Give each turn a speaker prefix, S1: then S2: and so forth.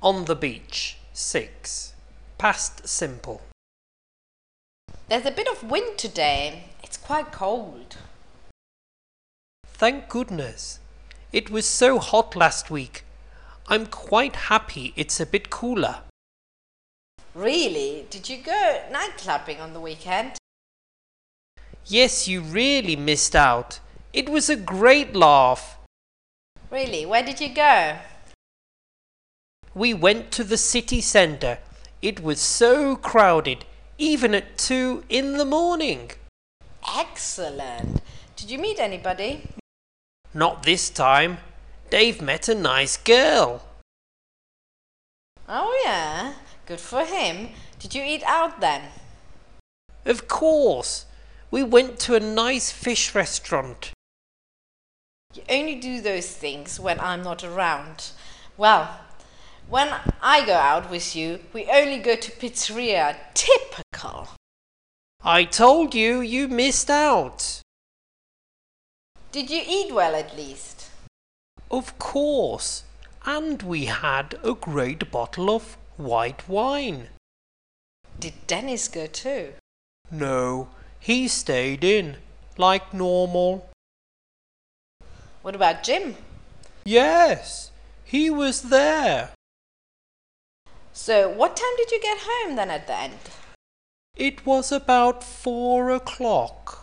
S1: On the beach. 6. Past simple.
S2: There's a bit of wind today. It's quite cold.
S1: Thank goodness. It was so hot last week. I'm quite happy it's a bit cooler.
S2: Really? Did you go night clubbing on the weekend?
S1: Yes, you really missed out. It was a great laugh.
S2: Really? Where did you go?
S1: We went to the city centre. It was so crowded, even at 2 in the morning.
S2: Excellent. Did you meet anybody?
S1: Not this time. Dave met a nice girl.
S2: Oh yeah, good for him. Did you eat out then?
S1: Of course. We went to a nice fish restaurant.
S2: You only do those things when I'm not around. Well, when I go out with you, we only go to pizzeria. Typical.
S1: I told you you missed out.
S2: Did you eat well at least?
S1: Of course. And we had a great bottle of white wine.
S2: Did Dennis go too?
S1: No, he stayed in, like normal.
S2: What about Jim?
S1: Yes, he was there.
S2: So what time did you get home then at the end?
S1: It was about 4 o'clock.